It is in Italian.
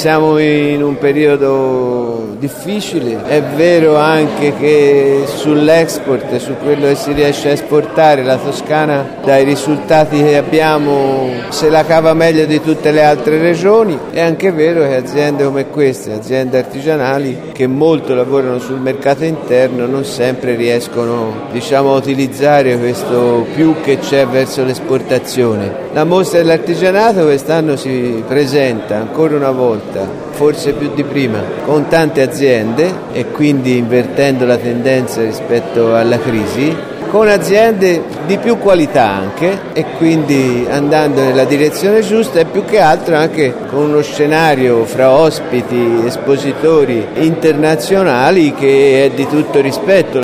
siamo in un periodo difficile, è vero anche che sull'export, su quello che si riesce a esportare, la Toscana dai risultati che abbiamo se la cava meglio di tutte le altre regioni. È anche vero che aziende come queste, aziende artigianali che molto lavorano sul mercato interno, non sempre riescono a utilizzare questo più che c'è verso l'esportazione. La mostra dell'artigianato quest'anno si presenta ancora una volta, forse più di prima, con tante aziende e quindi invertendo la tendenza rispetto alla crisi, con aziende di più qualità anche e quindi andando nella direzione giusta e più che altro anche con uno scenario fra ospiti, espositori internazionali che è di tutto rispetto.